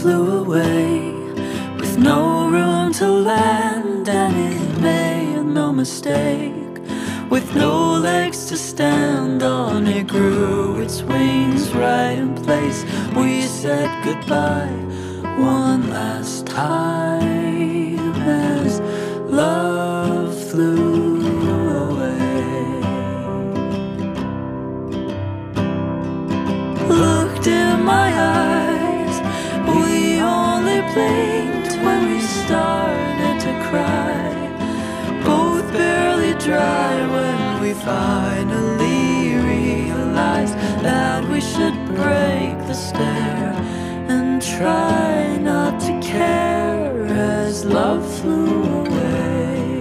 flew away with no room to land, and it made no mistake. With no legs to stand on, it grew its wings right in place. We said goodbye one last time as love flew away. Looked in my eyes, we only blinked when we started to cry, both barely dry when we finally realized that we should break the stare and try not to care as love flew away.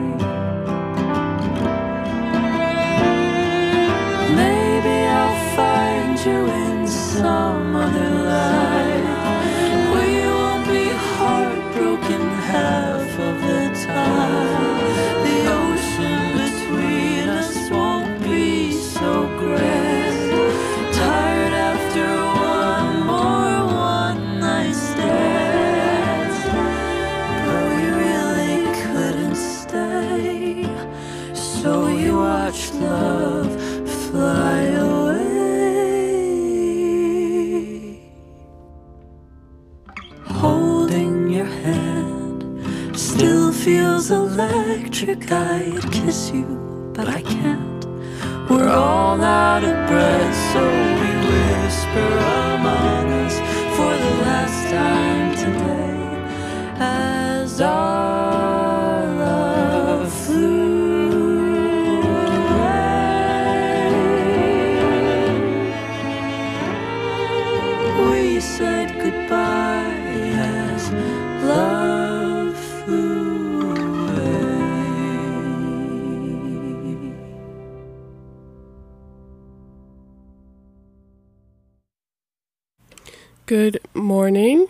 Maybe I'll find you in some other life. We won't be heartbroken half of the time. The ocean between us won't be so grand. Tired after one more one-night stand, but we really couldn't stay, so we watched love fly away. Holding your hand still feels electric. I'd kiss you, but I can't. We're all out of breath, so we whisper among us for the last time today as our love flew away. We said goodbye as love flew away. Good morning.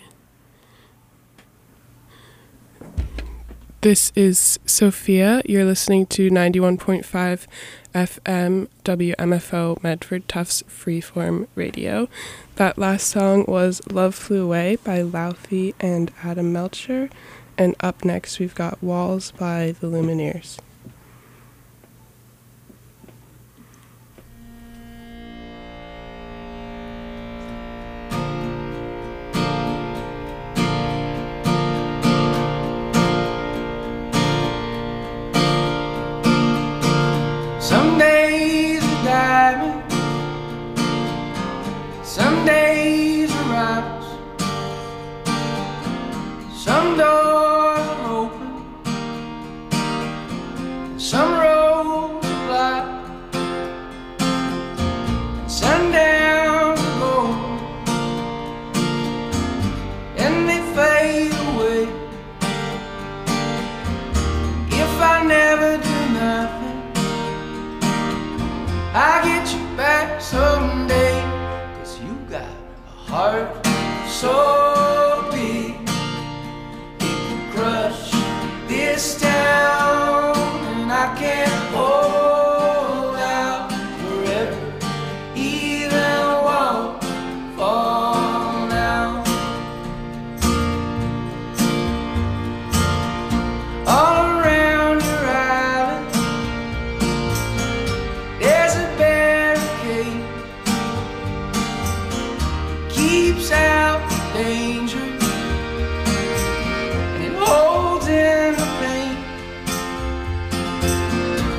This is Sophia. You're listening to 91.5 FM WMFO Medford Tufts Freeform Radio. That last song was Love Flew Away by Laufey and Adam Melcher. And up next we've got Walls by the Lumineers. Some days are diamonds, some days are rivals, some doors are open, some roads are black, and sundowns are golden, and they fade away. If I never do nothing, I'll get you back someday, 'cause you got a heart so big it can crush this town, and I can't hold out forever, even won't fall now. All around your island there's a barricade, keeps out the danger, and it holds in the pain.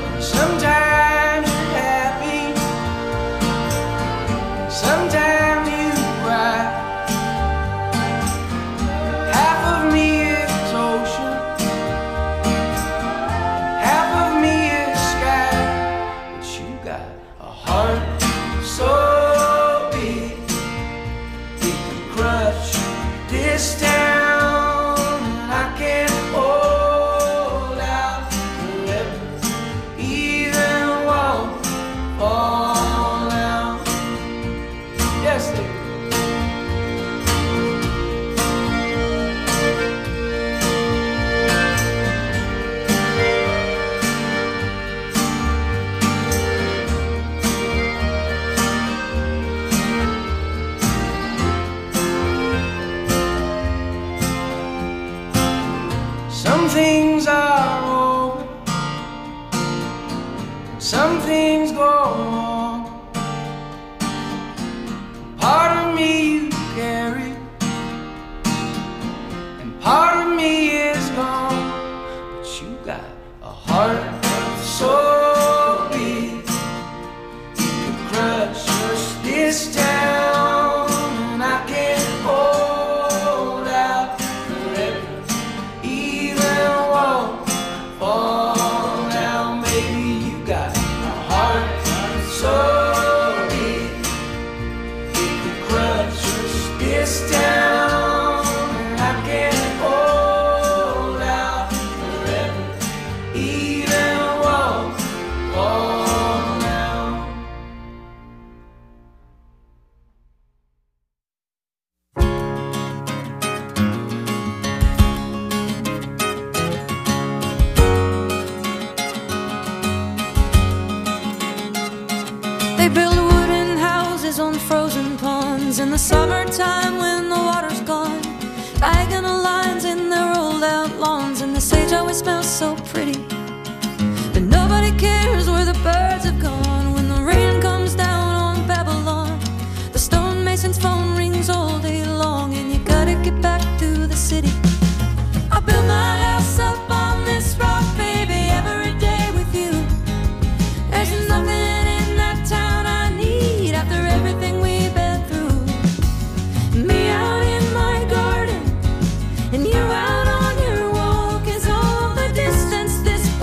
some things go wrong. Part of me you carry, and part of me is gone. But you got a heart so big, you could crush just this town. And I can't hold out forever, even walk, fall down. Baby, you got a heart so big, you could crush just this town. And I can't hold out forever, even walk, fall down. They build wooden houses on frozen ponds in the summertime when the water's gone. Diagonal lines in their rolled out lawns, and the sage always smells so pretty. But nobody cares where the birds have gone when the rain comes down on Babylon. The stonemason's phone rings all day long, and you gotta get back to the city. I built my house up on this rock, baby, every day with you. There's nothing in that town I need after everything we've been through. Me out in my garden, and you out on your walk. Is all the distance this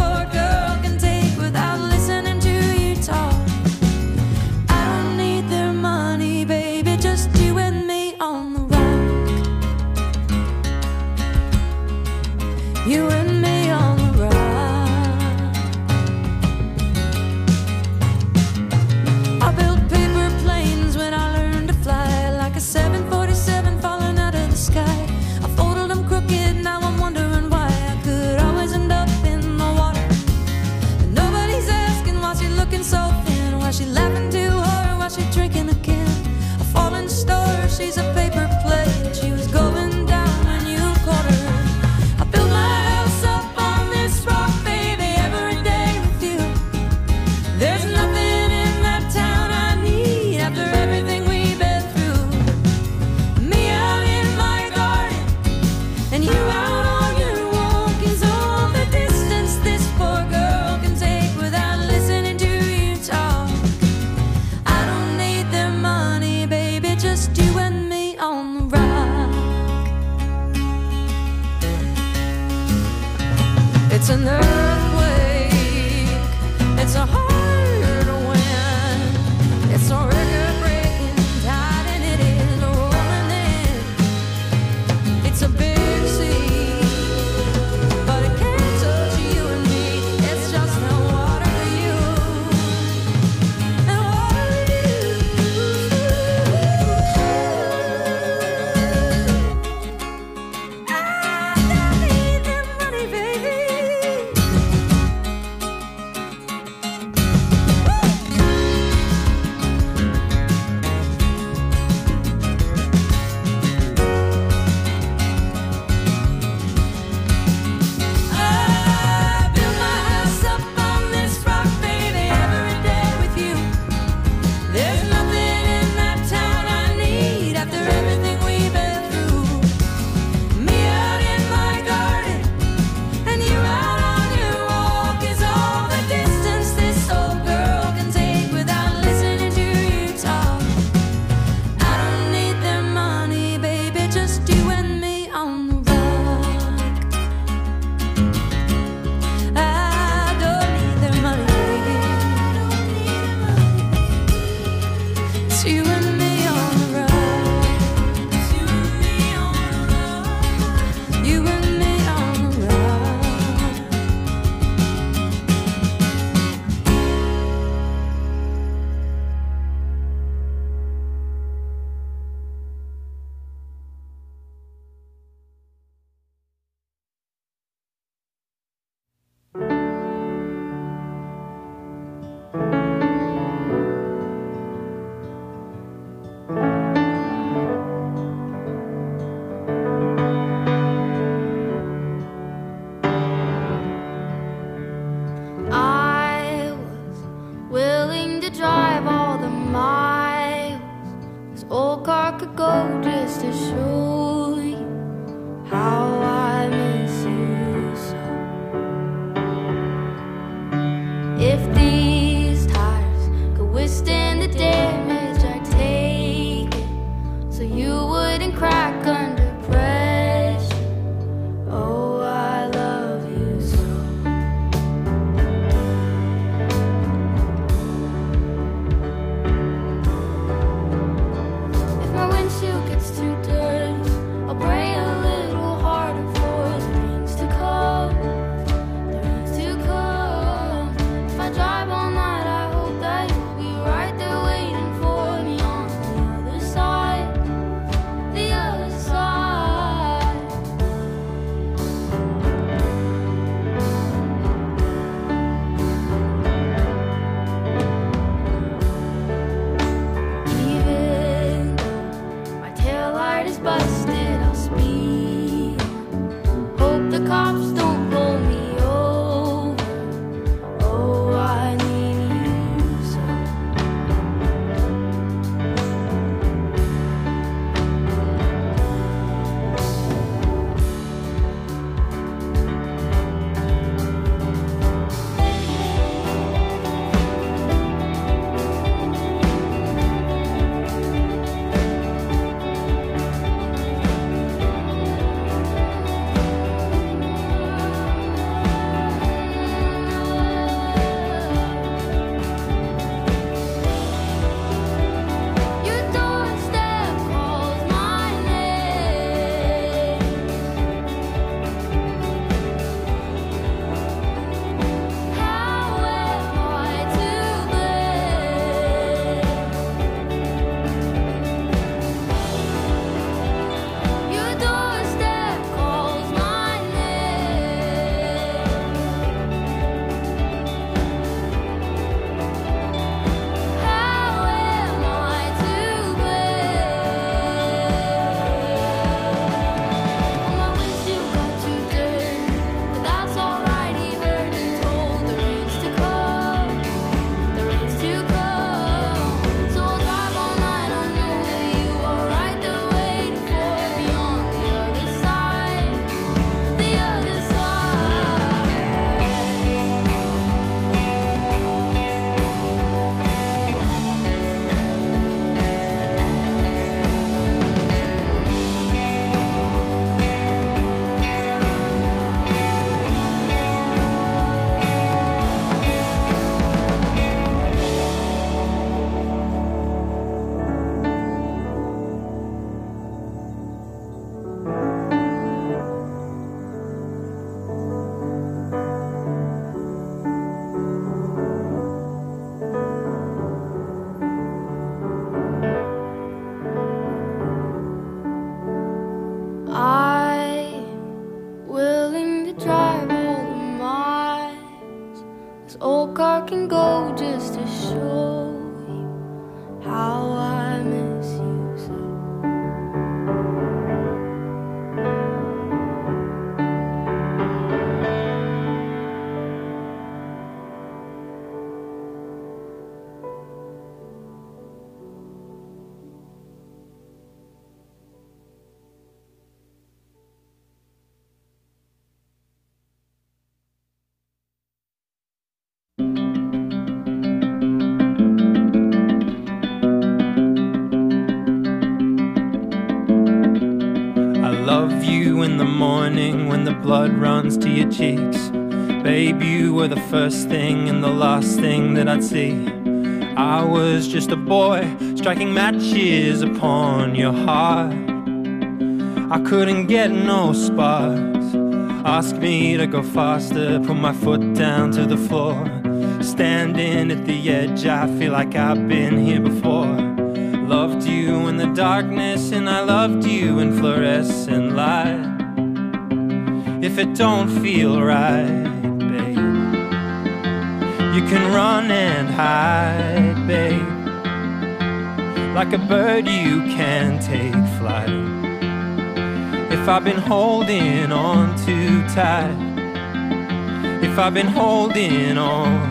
If these tires could withstand the damage, I'd take it so you wouldn't crack under pressure. Oh, I love you so. If my windshield gets too dirty, I'll pray a little harder for the rains to come, the rains to come. If I drive all night, I hope that you'll be right there waiting for me on the other side, the other side. Even though my taillight is busted, I'll speed. Hope the cops don't pull me over. Oh, I need you so. Your doorstep calls my name. How am I to blame? Your doorstep calls my name. How am I to blame? My windshield got too dirty, but that's alright. He heard and told the rains to come, the rains to come. So I'll drive all night. I know that you are right there waiting for me on the other side, the other side. I'm willing to drive all the miles this old car can go just to show you how I miss you so. I love you in the morning when the blood runs to your cheeks. Babe, you were the first thing and the last thing that I'd see. I was just a boy striking matches upon your heart. I couldn't get no sparks. Ask me to go faster, put my foot down to the floor. Standing at the edge, I feel like I've been here before. Loved you in the darkness and I loved you in fluorescent light. If it don't feel right, babe, you can run and hide, babe. Like a bird you can take flight. If I've been holding on too tight, if I've been holding on.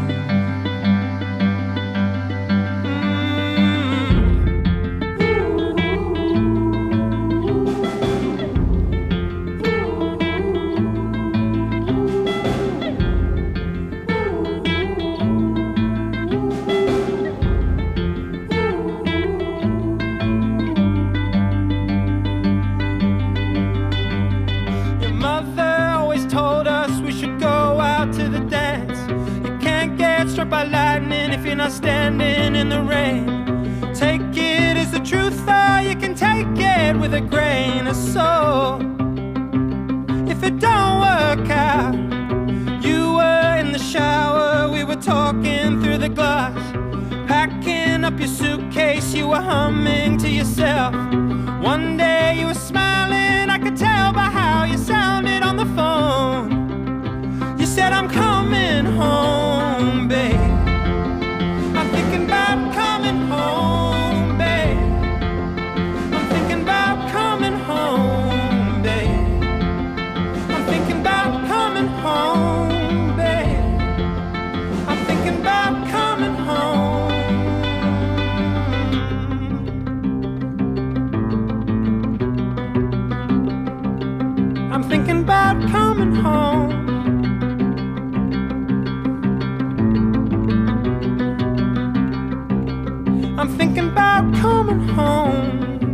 struck by lightning if you're not standing in the rain. Take it as the truth, or you can take it with a grain of salt. If it don't work out, you were in the shower, we were talking through the glass. Packing up your suitcase, you were humming to yourself. One day you were smiling, I could tell by how you sounded on the phone. You said, I'm coming home, babe. I'm thinking about coming home, babe. I'm thinking about coming home, babe. I'm thinking about coming home, babe. I'm thinking about coming home. I'm thinking about coming home. I'm thinking about coming home.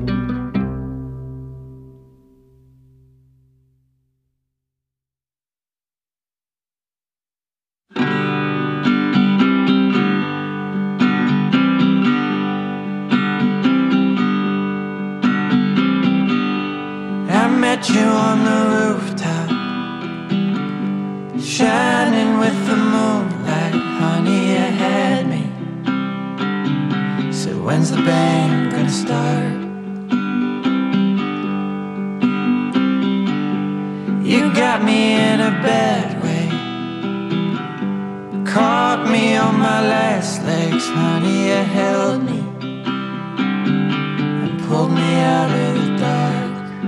I met you on the rooftop, shining with the moonlight. Honey, you had me. So when's the band gonna start? You got me in a bad way, caught me on my last legs. Honey, you held me and pulled me out of the dark.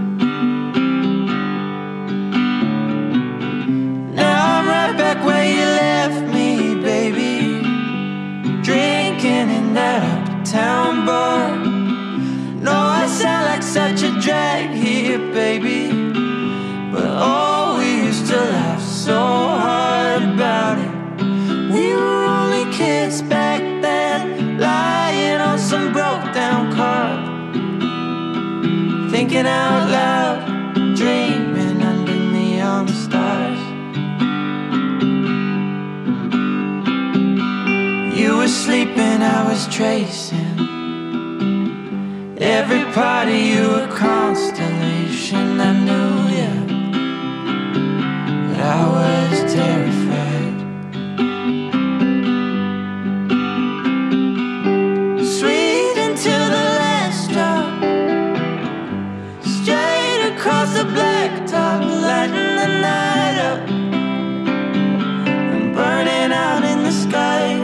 Back where you left me, baby, drinking in that uptown bar. No, I sound like such a drag here, baby, but oh, we used to laugh so hard about it. We were only kids back then, lying on some broke down car, thinking out loud, dreaming under neon stars. You were sleeping, I was tracing every part of you a constellation. I knew you, but I was terrified. Sweet until the last drop, straight across the blacktop, lighting the night up and burning out in the sky.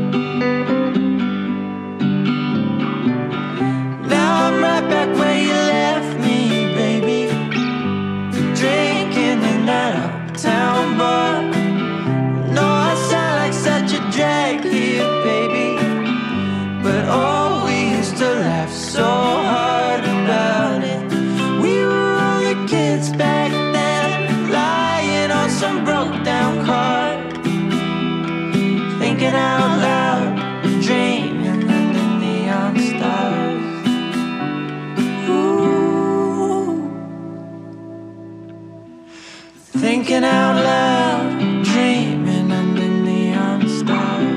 Back where you left me, baby, drinking in that uptown bar. No, I sound like such a drag here, baby, but oh, we used to laugh so hard about it. We were only kids back then, lying on some broke down car, thinking out loud, dreaming under neon stars. Thinking out loud, dreaming under neon stars.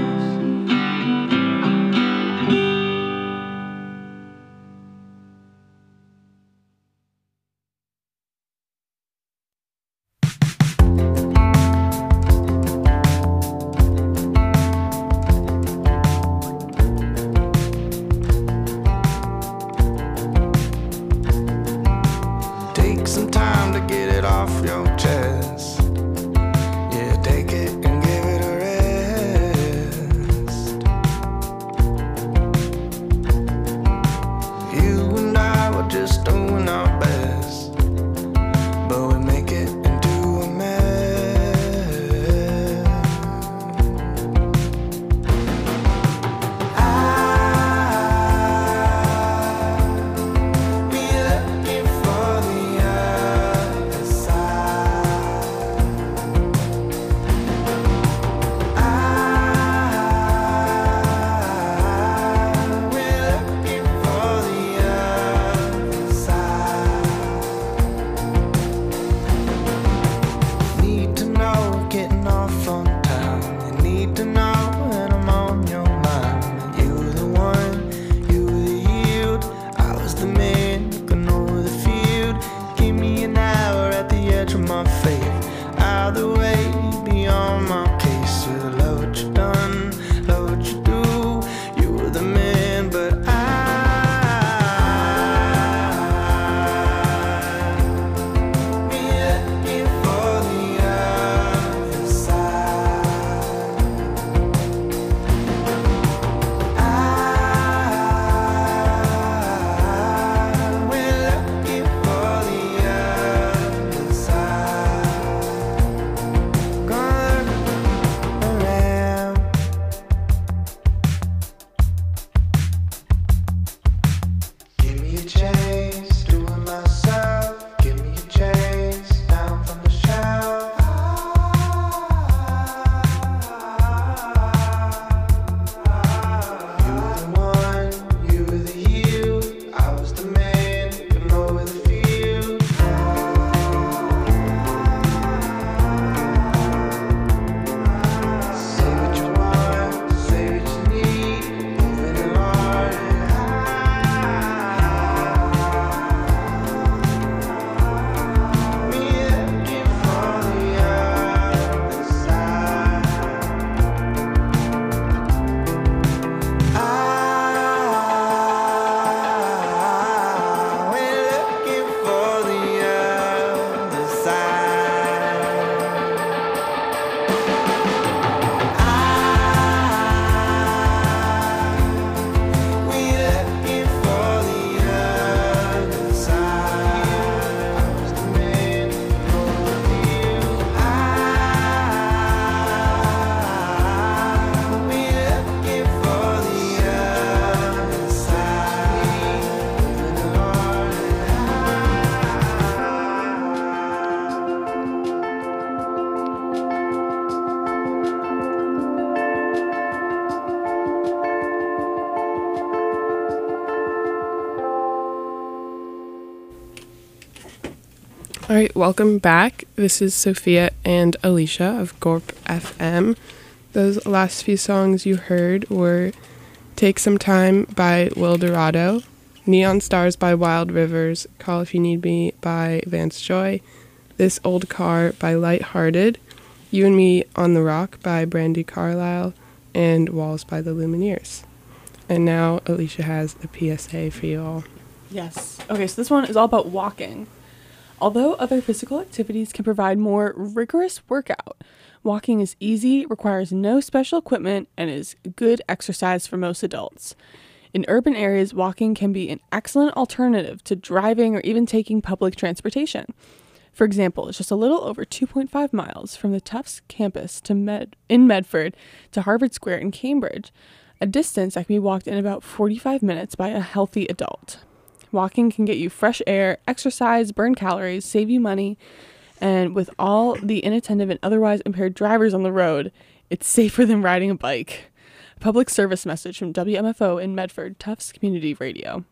All right, welcome back. This is Sophia and Alicia of Gorp FM. Those last few songs you heard were Take Some Time by Will Dorado, Neon Stars by Wild Rivers, Call If You Need Me by Vance Joy, This Old Car by Lighthearted, You and Me on the Rock by Brandi Carlile, and Walls by the Lumineers. And now Alicia has a PSA for you all. Yes. Okay, so this one is all about walking. Although other physical activities can provide more rigorous workout, walking is easy, requires no special equipment, and is good exercise for most adults. In urban areas, walking can be an excellent alternative to driving or even taking public transportation. For example, it's just a little over 2.5 miles from the Tufts campus in Medford to Harvard Square in Cambridge, a distance that can be walked in about 45 minutes by a healthy adult. Walking can get you fresh air, exercise, burn calories, save you money, and with all the inattentive and otherwise impaired drivers on the road, it's safer than riding a bike. Public service message from WMFO in Medford, Tufts Community Radio.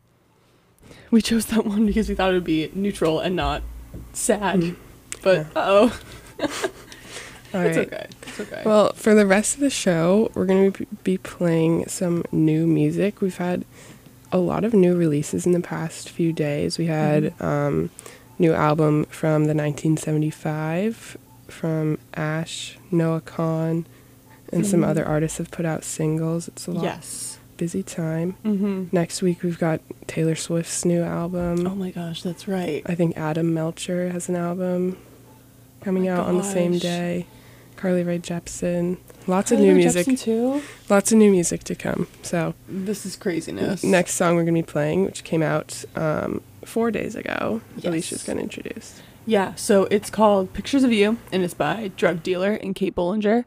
We chose that one because we thought it would be neutral and not sad, but All it's right. okay. It's okay. Well, for the rest of the show, we're going to be playing some new music. We've had a lot of new releases in the past few days. We had new album from the 1975 from Ash, Noah Kahan, and some other artists have put out singles. It's a lot busy time. Next week we've got Taylor Swift's new album. Oh my gosh, that's right. I think Adam Melcher has an album coming out on the same day. Carly Rae Jepsen. Lots of new music. Jepsen too? Lots of new music to come. So this is craziness. Next song we're going to be playing, which came out 4 days ago, Alicia's going to introduce. Yeah, so it's called Pictures of You, and it's by Drug Dealer and Kate Bollinger.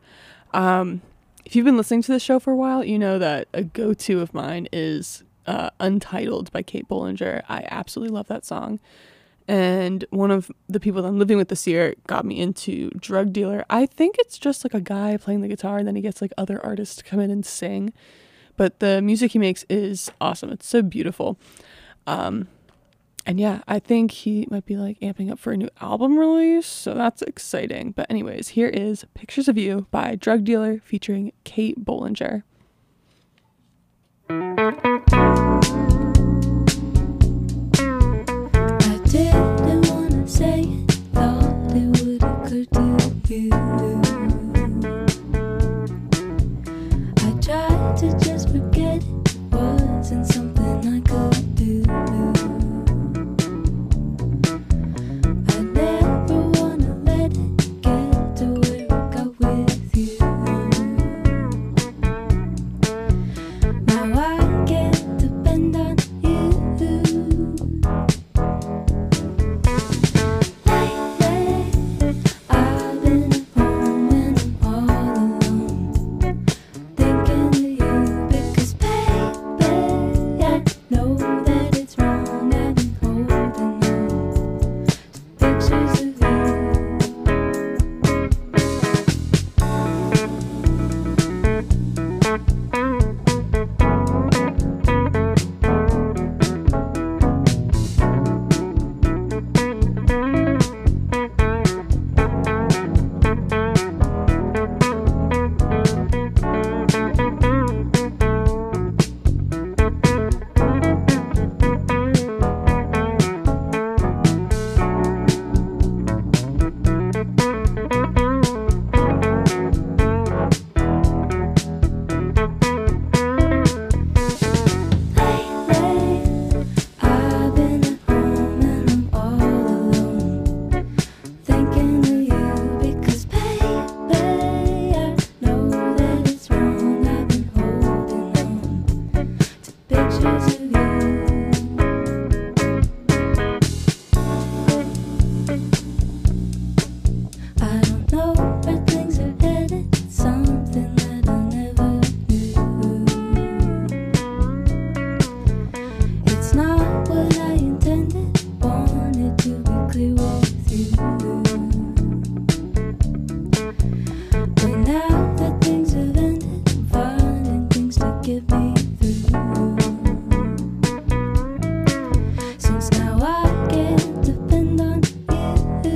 If you've been listening to this show for a while, you know that a go-to of mine is Untitled by Kate Bollinger. I absolutely love that song. And one of the people that I'm living with this year got me into Drug Dealer. I think it's just like a guy playing the guitar, and then he gets like other artists to come in and sing. But the music he makes is awesome. It's so beautiful. And yeah, I think he might be like amping up for a new album release, so that's exciting. But anyways, here is Pictures of You by Drug Dealer featuring Kate Bollinger. Didn't wanna say it, thought it would occur to you. I tried to just forget it, wasn't something I could do. I never wanna let it get to where I got with you. Now I can't depend on you. I've been at home when I'm all alone, thinking of you because, baby, I know that it's wrong. I've been holding on to pictures of you. I've been at home and I'm all alone, thinking of you because, baby, I know that it's wrong. I've been holding on to pictures of you. I don't know where things are headed, something that I never knew. It's not what I intended, wanted to be clear with you. But now that things have ended, I'm finding things to get me through. Since now I can't depend on you.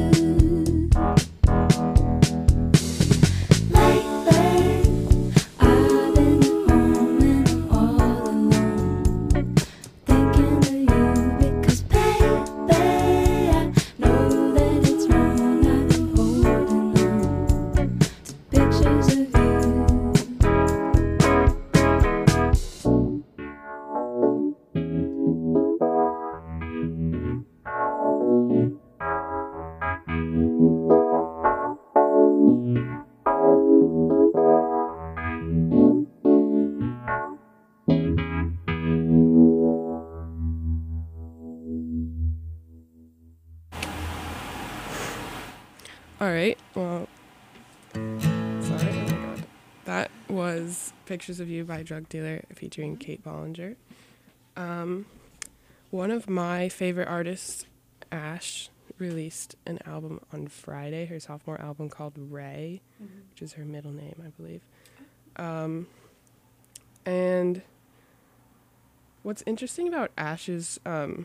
All right. Well, sorry. Oh my God. That was Pictures of You by Drug Dealer featuring Kate Bollinger. One of my favorite artists, Ash, released an album on Friday, her sophomore album called Ray, which is her middle name, I believe. And what's interesting about Ash's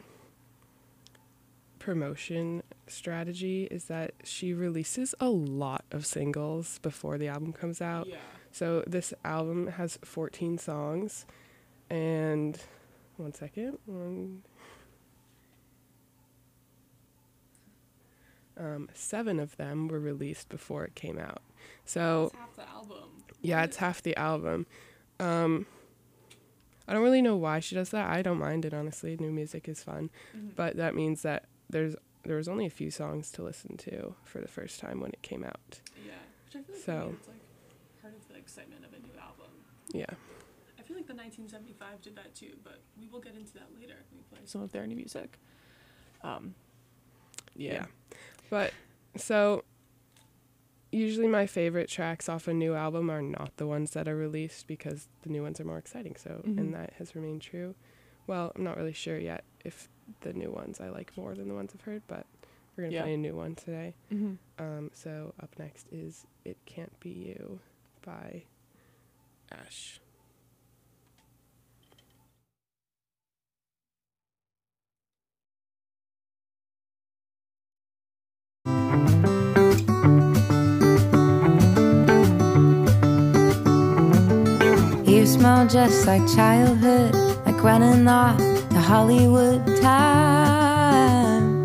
promotion strategy is that she releases a lot of singles before the album comes out. Yeah. So this album has 14 songs, and 7 of them were released before it came out. So That's half the album. yeah, it's half the album. I don't really know why she does that. I don't mind it, honestly. New music is fun. But that means that there was only a few songs to listen to for the first time when it came out. Yeah, which I feel like So- it's like part of the excitement of a new album. Yeah. I feel like the 1975 did that too, but we will get into that later when we play some of their new music. Yeah. But so usually my favorite tracks off a new album are not the ones that are released because the new ones are more exciting. So and that has remained true. Well, I'm not really sure yet if the new ones I like more than the ones I've heard, but we're gonna play a new one today. So up next is It Can't Be You by Ash. You smell just like childhood, like running off to Hollywood. Time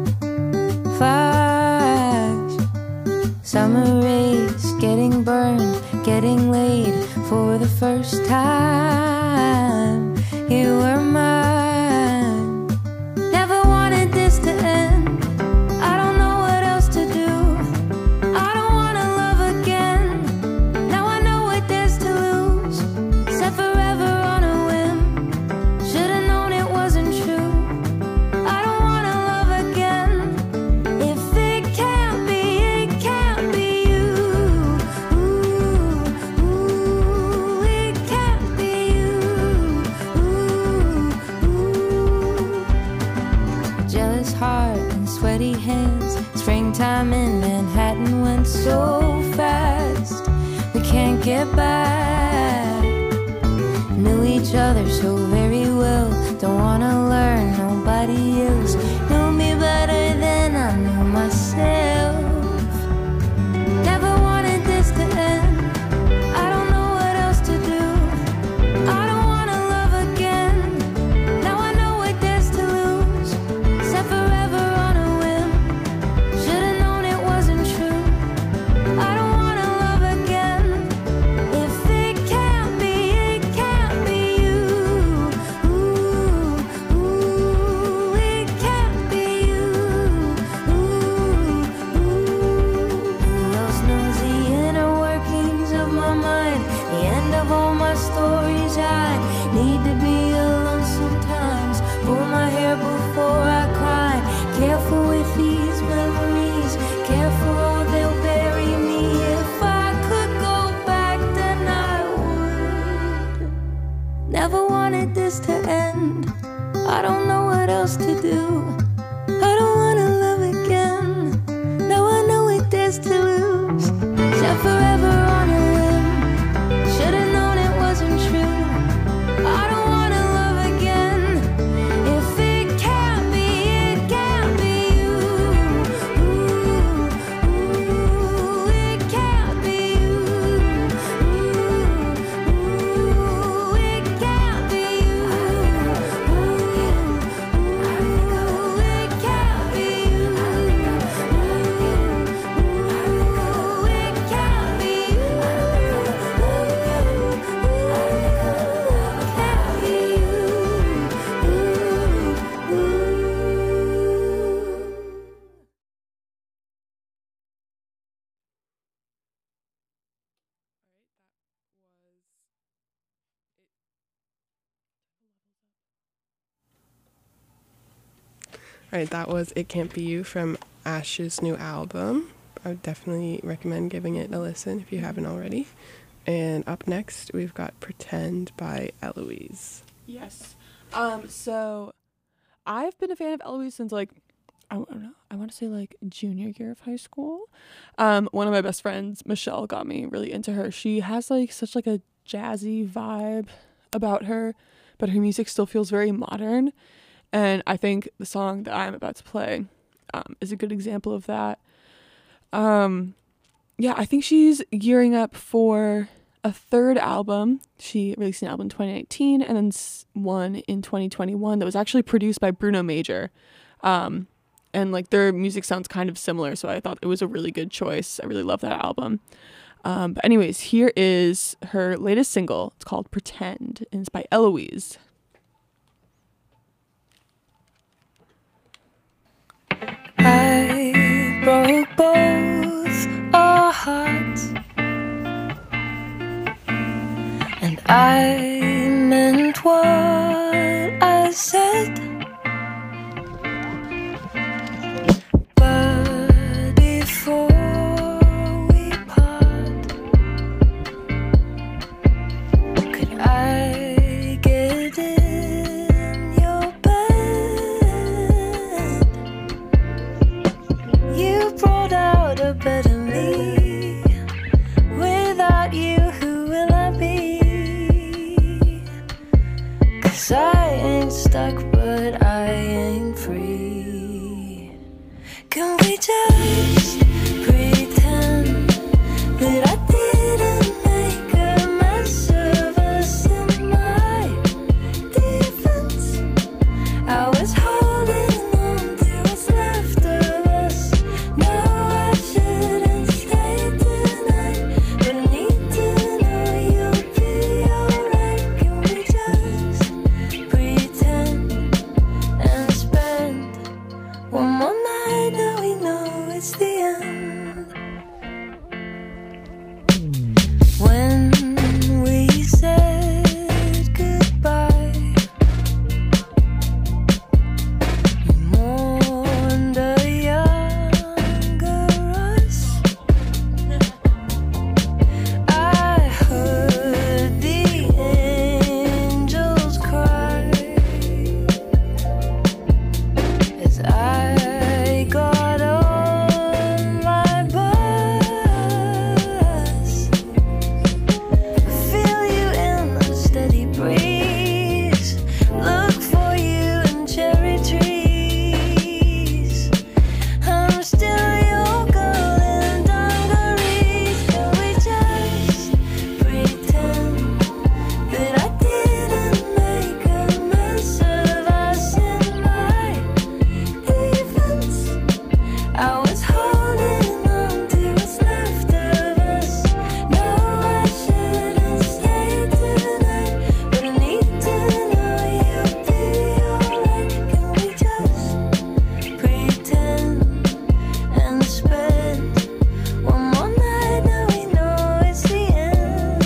flies, summer rays, getting burned, getting laid for the first time. You were mine, never wanted this to end. I don't know what else to do. I don't wanna love again. Now I know what there's to lose. Said forever on a whim. Should've known it wasn't true. I don't wanna love again. If it can't be you. Ooh, ooh, it can't be you. Ooh, ooh. Jealous heart and sweaty hands. Springtime in Manhattan went so fast. We can't get back. Knew each other so very well. Don't wanna learn nobody else. Knew me better than I knew myself. Never wanted this to end. I don't know what else to do. I don't wanna love again. Now I know what there's to lose. Said forever on a whim. Should've known it wasn't true. I don't wanna love again. If it can't be you. Ooh, ooh, it can't be you. Ooh, ooh. Who else knows the inner workings of my mind? The end of all my stories. I need to be alone sometimes. Pull my hair before I cry. Careful with these memories. Careful, they'll bury me. If I could go back, then I would. Never wanted this to end. I don't know what else to do. I don't wanna love again. Now I know what there's to lose. Said forever on a whim. Should've known it wasn't true. I don't wanna love again. If it can't be you. Ooh, ooh, it can't be you. Ooh, it can't be you. Ooh, it can't be you. Ooh, it can't be you. All right, that was It Can't Be You from Ash's new album. I would definitely recommend giving it a listen if you haven't already. And up next, we've got Pretend by Eloise. Yes. So I've been a fan of Eloise since like, I don't know, I want to say like junior year of high school. One of my best friends, Michelle, got me really into her. She has like such like a jazzy vibe about her, but her music still feels very modern. And I think the song that I'm about to play is a good example of that. Yeah, I think she's gearing up for a third album. She released an album in 2019 and then one in 2021 that was actually produced by Bruno Major. And like their music sounds kind of similar, so I thought it was a really good choice. I really love that album. But anyways, here is her latest single. It's called Pretend, and it's by Eloise. I broke both our hearts, and I meant what I said. But before we part, could I get in your bed? You brought out a better me. Without you, who will I be? 'Cause I ain't stuck, but I ain't free. Can we just pretend that I didn't make a mess of us? In my defense, I was holding on to what's left of us. No, I shouldn't stay tonight, but I need to know you'll be alright. Can we just pretend and spend one more night that we know it's the end? When we said goodbye, we mourned a younger us. I heard the angels cry as I got on my bus. I feel you in the steady breeze. Look for you in cherry trees. I'm still your girl in dungarees. Can we just pretend that I didn't make a mess of us? In my defense, I was holding on to what's left of us. No, I shouldn't stay tonight, but I need to know you'll be alright. Can we just pretend and spend one more night now we know it's the end?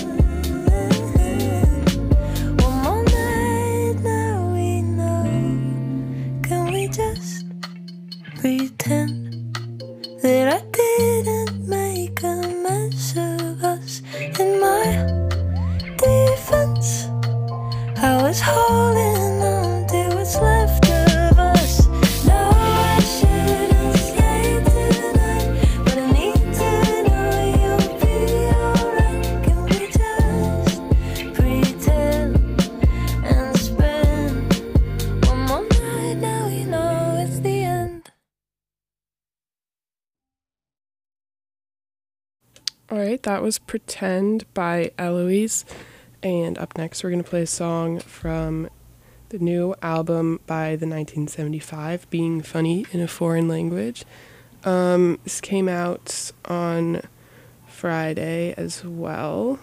One more night now we know. Can we just pretend that I didn't make a mess of us? In my defense, I was holding on to what's left of us. No, I shouldn't stay tonight, but I need to know you'll be alright. Can we just pretend and spend one more night now we know it's the end? All right, that was Pretend by Eloise. And up next, we're going to play a song from the new album by the 1975, Being Funny in a Foreign Language. This came out on Friday as well.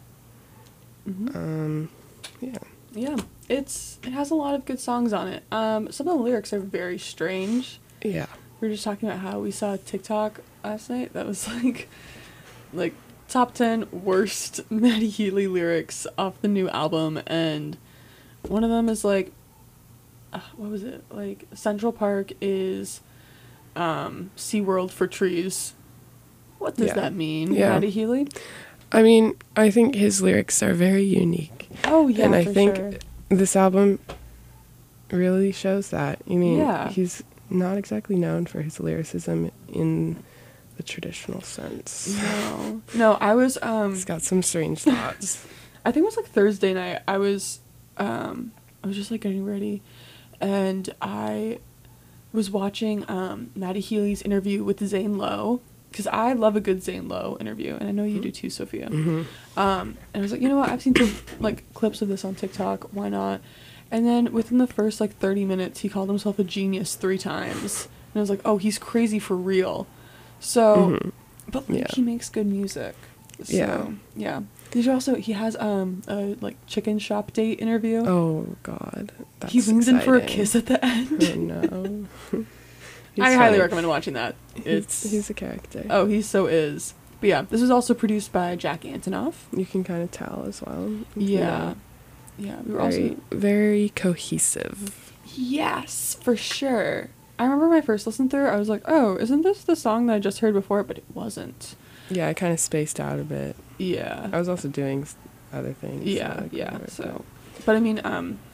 Yeah. Yeah, it has a lot of good songs on it. Some of the lyrics are very strange. Yeah. We were just talking about how we saw a TikTok last night that was like top 10 worst Maddie Healy lyrics off the new album, and one of them is like, what was it? Like, Central Park is SeaWorld for trees. What does Yeah. that mean, Yeah. Matty Healy? I mean, I think his lyrics are very unique. Oh, yeah, and I for think sure. this album really shows that. I mean, Yeah. he's not exactly known for his lyricism in the traditional sense. No, I was, He's got some strange thoughts. I think it was like Thursday night. I was just like getting ready, and I was watching Matty Healy's interview with Zane Lowe, because I love a good Zane Lowe interview, and I know you do too, Sophia. Mhm. And I was like, you know what? I've seen some like clips of this on TikTok. Why not? And then within the first like 30 minutes, he called himself a genius 3 times, and I was like, oh, he's crazy for real. So, but like, Yeah. he makes good music. So, Yeah. yeah. Did you also? He has a like chicken shop date interview. Oh, God. That's He leans in for a exciting. kiss at the end. Oh, no. He's I highly funny. recommend watching that. He's a character. Oh, he so is. But yeah, this was also produced by Jack Antonoff. You can kind of tell as well. Yeah. Yeah, we were Very, also very cohesive. yes, for sure. I remember my first listen through, I was like, "Oh, isn't this the song that I just heard before?" But it wasn't. Yeah, I kind of spaced out a bit. Yeah. I was also doing other things. Yeah, like, yeah. whatever, So, but I mean,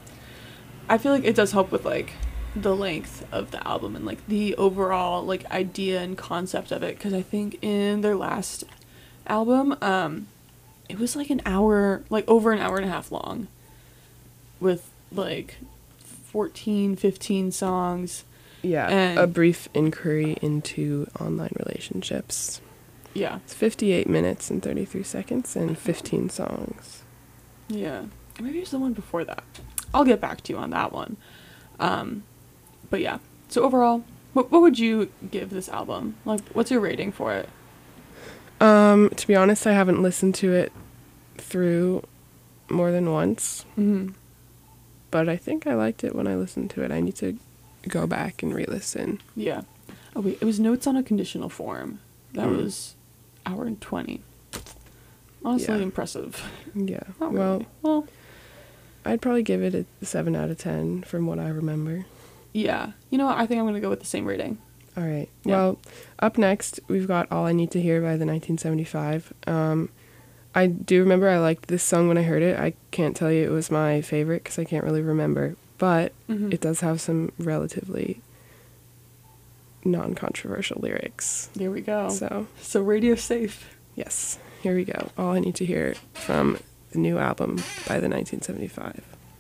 I feel like it does help with like the length of the album and like the overall like idea and concept of it, because I think in their last album, it was like an hour, like over an hour and a half long, with like 14, 15 songs. Yeah, And- a brief inquiry into online relationships. Yeah. It's 58 minutes and 33 seconds and 15 songs. Yeah. Or maybe it was the one before that. I'll get back to you on that one. But yeah. So overall, what would you give this album? Like, what's your rating for it? To be honest, I haven't listened to it through more than once, Mm-hmm. but I think I liked it when I listened to it. I need to go back and re-listen. Yeah. Oh wait, it was Notes on a Conditional Form. That Mm. was hour and 20. Honestly, Yeah. impressive. Yeah. Not Well, really. Well, I'd probably give it a 7 out of 10 from what I remember. yeah. You know what? I think I'm gonna go with the same rating. All right. Yeah. Well, up next, we've got All I Need to Hear by the 1975. I do remember I liked this song when I heard it. I can't tell you it was my favorite because I can't really remember. But Mhm. it does have some relatively non-controversial lyrics. There we go. So, radio safe. yes, here we go. All I Need to Hear from the new album by the 1975.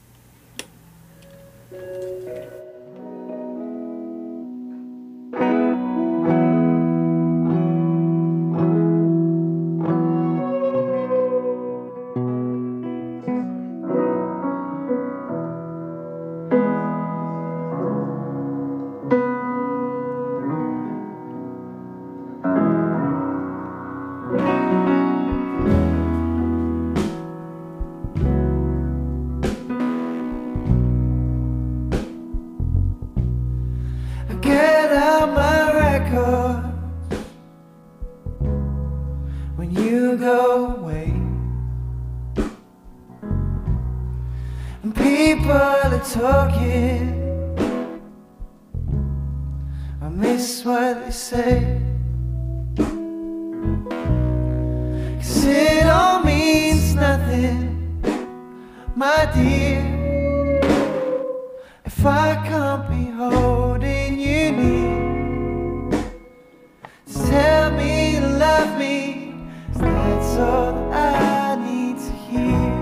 I get out my records when you go away, and people are talking. I miss what they say, 'cause it all means nothing, my dear, if I can't be holding you near. Just tell me you love me, 'cause that's all that I need to hear.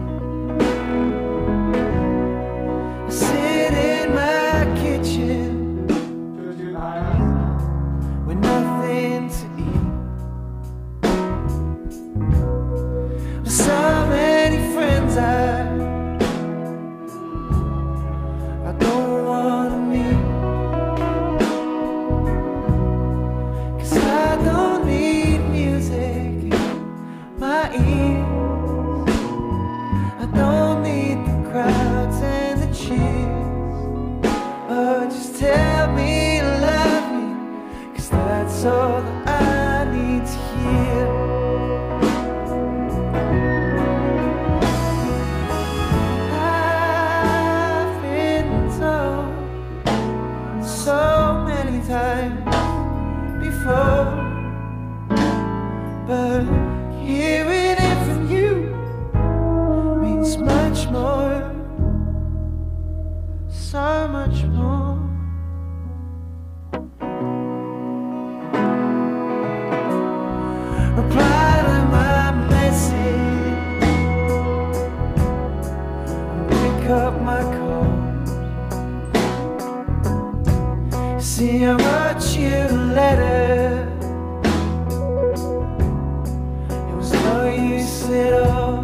I sit in my kitchen with nothing to eat, with so many friends I don't wanna meet, 'cause I don't need music in my ears. I don't need the crowds and the cheers. Oh, just tell me you love me, 'cause that's all that I need to hear. I've been told so many times before pick up my call. See, I wrote you a letter. It was no use at all.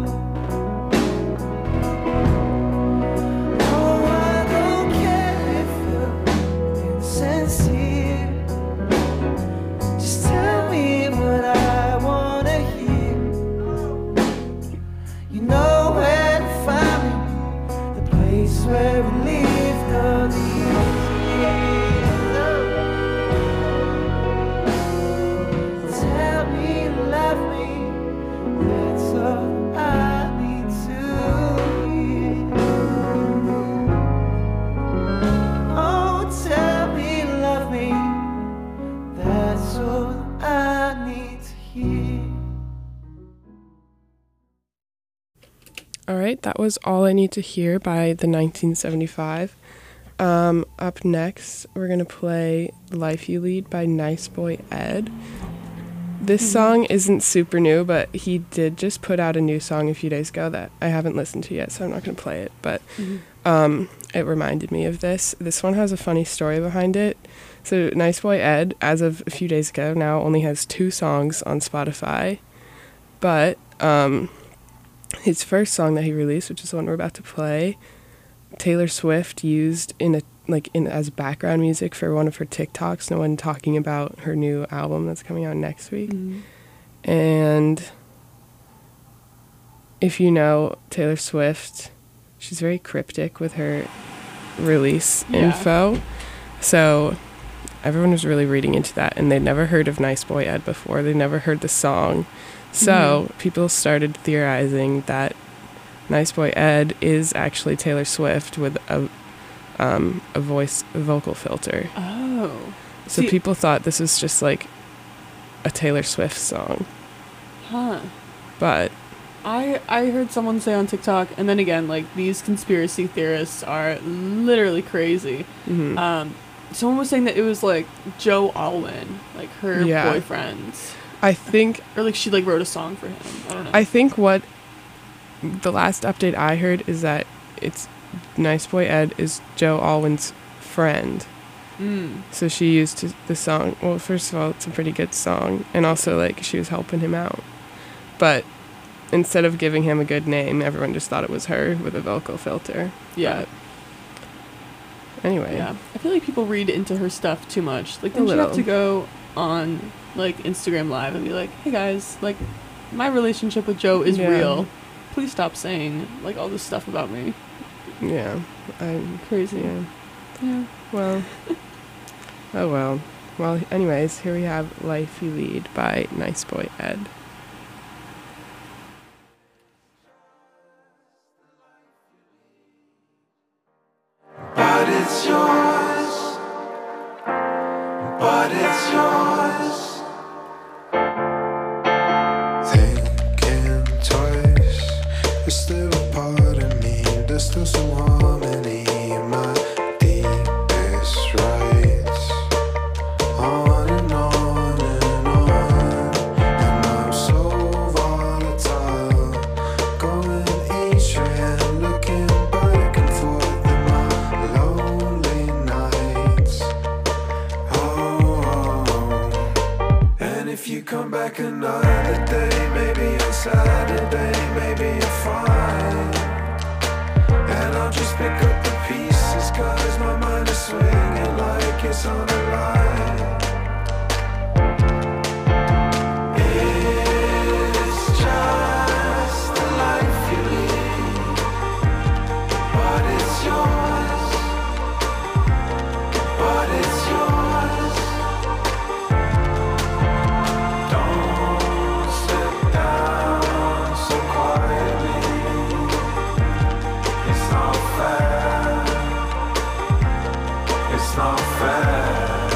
Oh, I don't care if you're insincere. Just tell me what I wanna hear. You know where to find me, the place where we lived all these years. Tell me you love me, that's all I need to hear. Oh, tell me you love me, that's all I need to hear. All right, that was All I Need to Hear by the 1975. Up next, we're going to play Life You Lead by Nice Boy Ed. This song isn't super new, but he did just put out a new song a few days ago that I haven't listened to yet, so I'm not going to play it. But it reminded me of this. This one has a funny story behind it. So Nice Boy Ed, as of a few days ago, now only has 2 songs on Spotify. But his first song that he released, which is the one we're about to play, Taylor Swift used as background music for one of her TikToks. No one talking about her new album that's coming out next week. And if you know Taylor Swift, she's very cryptic with her release info. So everyone was really reading into that, and they'd never heard of Nice Boy Ed before. They never heard the song. So people started theorizing that Nice Boy Ed is actually Taylor Swift with a vocal filter. Oh. So people thought this was just like a Taylor Swift song. Huh. But I heard someone say on TikTok, and then again, like, these conspiracy theorists are literally crazy. Someone was saying that it was like Joe Alwyn, like her boyfriend. I think, or like she like wrote a song for him. I don't know. I think what the last update I heard is that it's Nice Boy Ed is Joe Alwyn's friend. So she used the song. Well, first of all, it's a pretty good song, and also like she was helping him out. But instead of giving him a good name, everyone just thought it was her with a vocal filter. Yeah. But anyway. Yeah. I feel like people read into her stuff too much. Like, didn't she have to go on like Instagram Live and be like, "Hey guys, like, my relationship with Joe is real. Please stop saying like all this stuff about me." Yeah. I'm crazy. Yeah. Well. Oh well. Well, anyways, here we have Life You Lead by Nice Boy Ed. But it's yours. But it's yours. Thinking twice. There's still a part of me. There's still some harmony in my deepest rights. On and on and on. And I'm so volatile. Going each and looking back and forth in my lonely nights. Oh. And if you come back another day, maybe on Saturday, maybe you're fine. And I'll just pick up the pieces, cause my mind is swinging like it's on a line. It's just the life you lead, but it's yours, but it's yours. Don't sit down so quietly. It's not fair. It's not fair.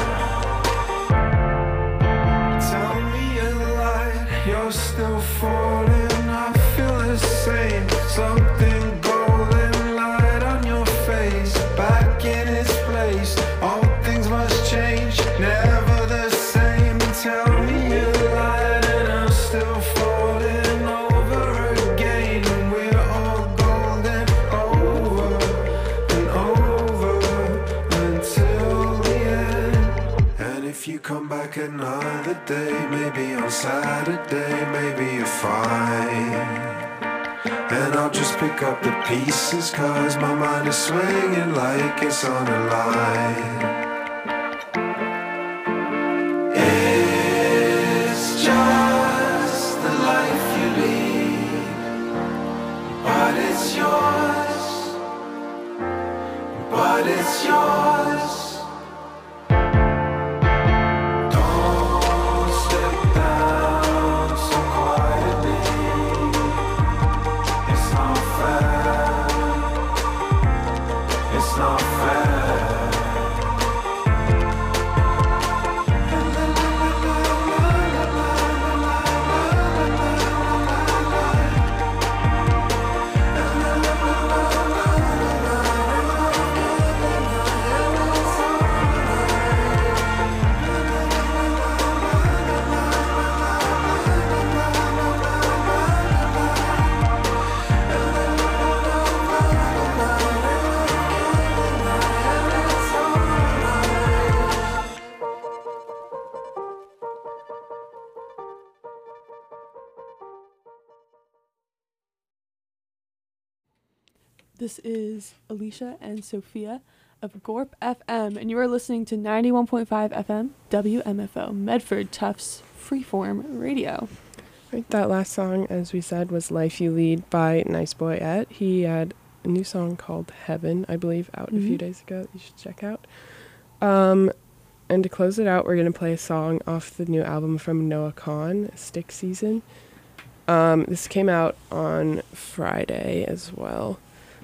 Tell me a lie. You're still falling. I feel the same. Something golden light on your face. Back in its place. All things must change. Never the same. Tell me a lie. And I'm still falling over again. And we're all golden over back another day. Maybe on Saturday, maybe you're fine. And I'll just pick up the pieces, cause my mind is swinging like it's on a line. It's just the life you lead, but it's yours, but it's yours. Don't step down so quietly. It's not fair. It's not fair. This is Alicia and Sophia of Gorp FM, and you are listening to 91.5 FM WMFO, Medford Tufts Freeform Radio. Right, that last song, as we said, was Life You Lead by Nice Boy Et. He had a new song called Heaven, I believe, out a few days ago that you should check out. And to close it out, we're going to play a song off the new album from Noah Kahan, Stick Season. This came out on Friday as well.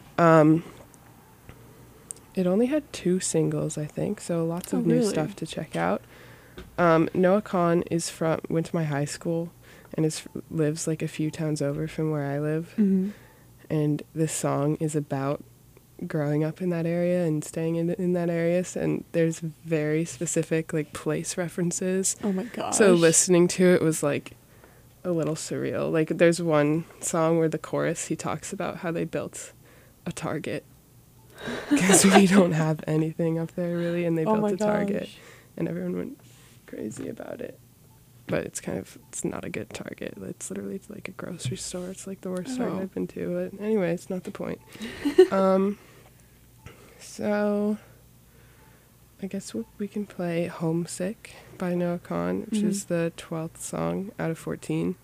It only had 2 singles, I think, so lots of new stuff to check out. Noah Kahan went to my high school and lives like a few towns over from where I live. Mm-hmm. And this song is about growing up in that area and staying in that area, and there's very specific like place references. Oh my gosh. So listening to it was like a little surreal. Like there's one song where the chorus, he talks about how they built a Target because we don't have anything up there really, and they built a Target and everyone went crazy about it. But it's not a good Target. It's like a grocery store. It's like the worst Target I've been to. But anyway, it's not the point. So I guess we can play Homesick by Noah Kahan, which is the 12th song out of 14.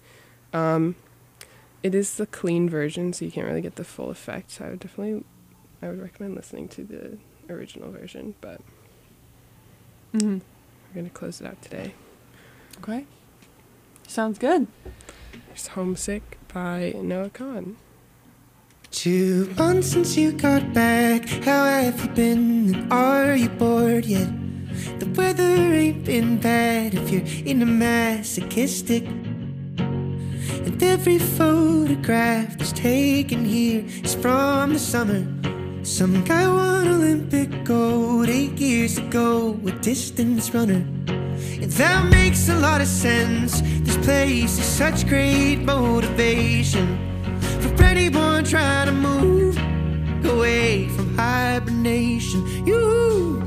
It is the clean version, so you can't really get the full effect. So I would recommend listening to the original version, but we're going to close it out today. Okay. Sounds good. Here's Homesick by Noah Kahan. 2 months since you got back, how have you been? And are you bored yet? The weather ain't been bad if you're in a masochistic. And every photograph that's taken here is from the summer. Some guy won Olympic gold 8 years ago, a distance runner. And that makes a lot of sense. This place is such great motivation for anyone trying to move away from hibernation. You.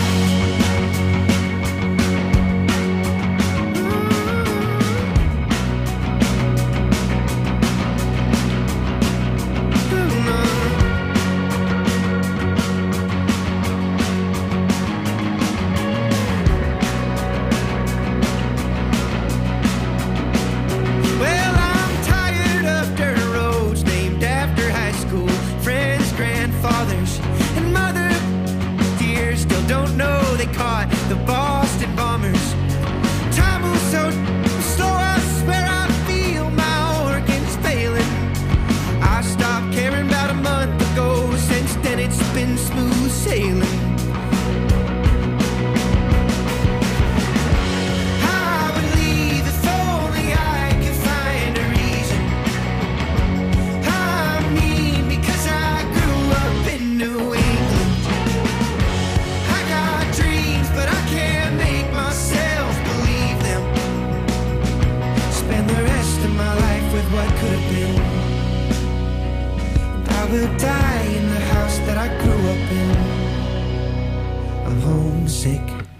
will die in the house that I grew up in. I'm homesick.